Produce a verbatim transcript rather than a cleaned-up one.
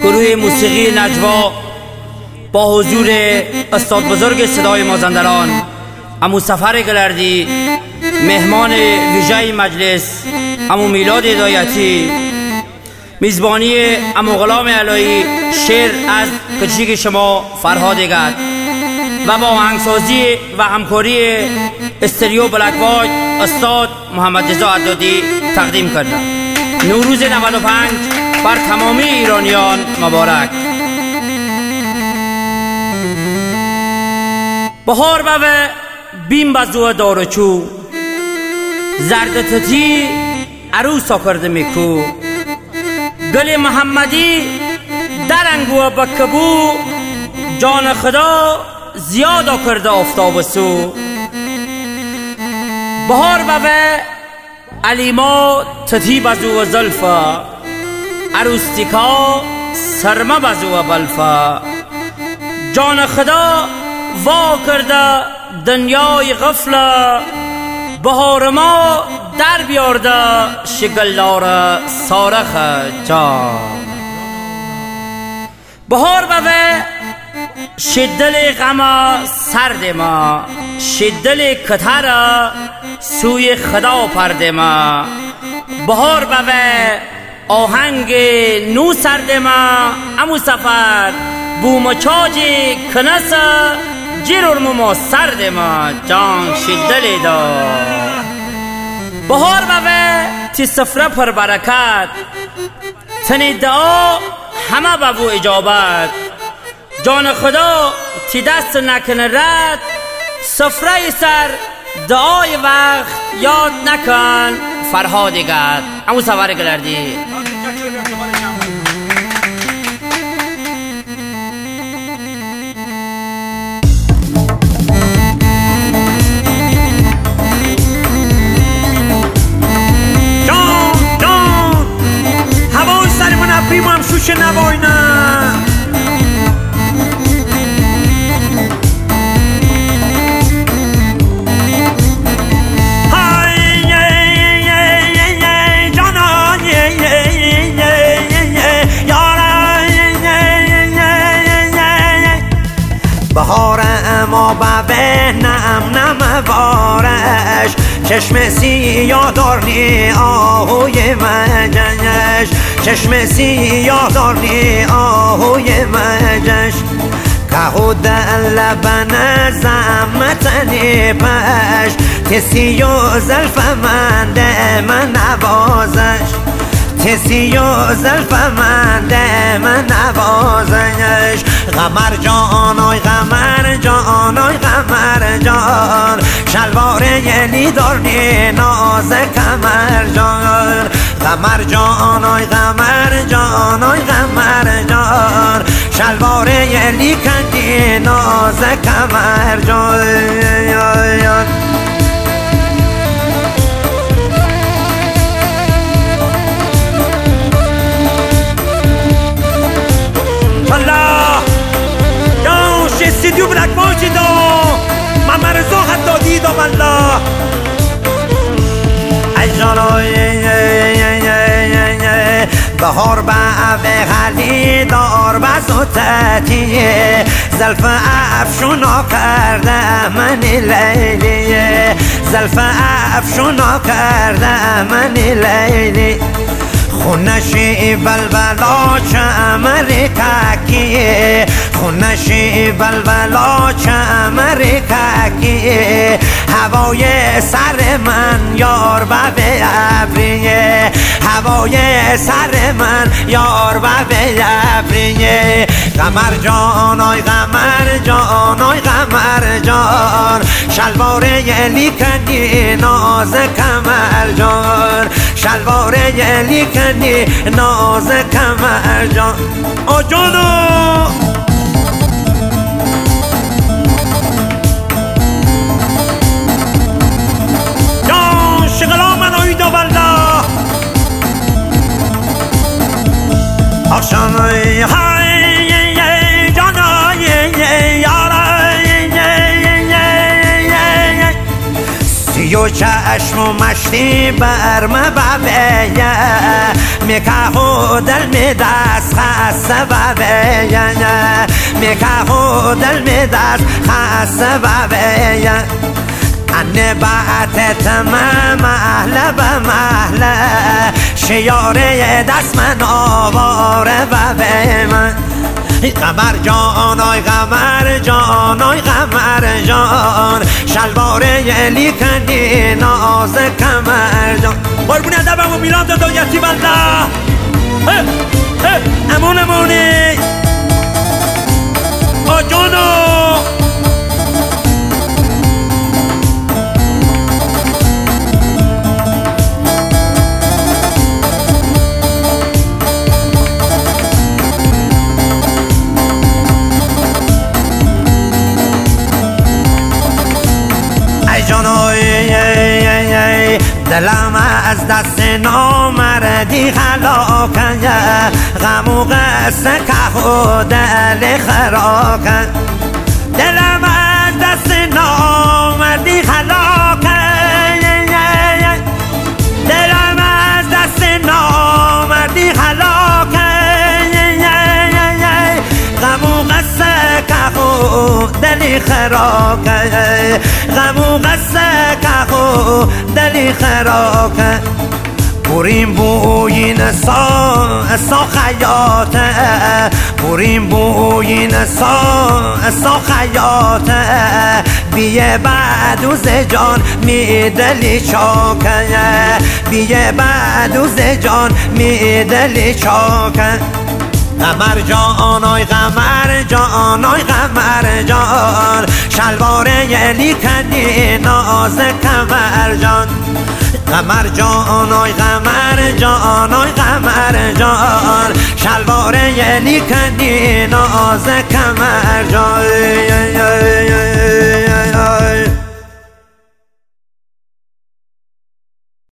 گروه موسیقی نجوا با حضور استاد بزرگ صدای مازندران عمو سفر گلردی، مهمان ویژه مجلس عمو میلاد هدایتی، میزبانی عمو غلام علایی، شعر از کچیک شما فرهاد گد و با آهنگسازی و همکاری استریو بلک وایت استاد محمد رضا عدادی تقدیم کردم. نوروز نود و پنج بر تمامی ایرانیان مبارک. بهار بوه بیم بزوه دارچو، زردتتی عروسا کرده میکو، گل محمدی درنگوه بکبو، جان خدا زیادا کرده آفتاب سو. بهار بوه علیما تتی بزوه زلفا، عروستیکا سرمه بزوه بلفا، جان خدا وا کرده دنیای غفله، بهار ما در بیارده شگلدار سارخ جان. بهار بوه شدل غم سرد ما، شدل کتر سوی خدا پرد ما. بهار بوه آهنگ نو سرد ما، عمو سفر بومچاج کنس جرم ما سرد ما جان شدل دا. بهار بوه تی سفره پر برکت، تنی دعا همه ببو اجابت، جان خدا تی دست نکنه رد، سفره سر دعای وقت یاد نکن فرهاد گد. عمو سفر گلردی. بیمم شوش نباینم های جانا بهار ما ببه نم نم بارش، چشم سیاه دارنی آهوی مجنش، چشم سیاه دارنی آهوی مجنش، که در لبن زمتنی پش، کسی و زلف من ده من نوازش، کسی و زلف من ده من نوازش. غمر جان آی غمر جان آی غمر جان، شلوار یلی دارنی ناز کمر جان. غمر جان آی غمر جان آی غمر جان، شلوار یلی کندی ناز کمر جان. استودیو بلک وایت دا محمد رضا عدادی دا والله اجانای بهار به غلی دار بزوتتیه، زلف افشونا کرده من لیلیه، زلف افشونا کرده من لیلی. خونشی بلبلا چمر ککیه، خونشی بلبلا چمر ککیه، هوای سر من یار به ابریه، هوای سر من یار به ابریه. قمر جان آی قمر جان آی قمر جان، شلوار یلی کنی ناز کمر جان، شلوار یلی کنی ناز کمر جان. آ جانو جان شغلا من آیدا والله آشانای های جانای یارای سی و چشم و مشتی بر مبابه میکهو دل می دست خسته ببین میکهو دل می دست خسته ببین انه بعد تمام محله به محله شیاره دست من آواره ببین قمر جان آی قمر جان آی قمر جان شلواره یلی کنی ناز قمر جان قربون ادبم و میرم دادا یتیم الله امون امونی آجانو دلم از دست نامردی خلاکن غم و قصه که و دل خراکن دلم از دست نامردی خلاکن دلم از دست نامردی خلاکن غم و قصه که و دل خراکن غم و قصه که و دلی خراکه بریم بوین سا سا خیاته بریم بوین سا سا خیاته بیه بعدوز جان می دلی چاکه بیه بعدوز جان می دلی چاکه قمر جان آی قمر جان آی قمر جان شلواره یلی کنی ناز قمر جان قمر جان آی قمر جان آی قمر جان شلواره یلی کنی ناز قمر جان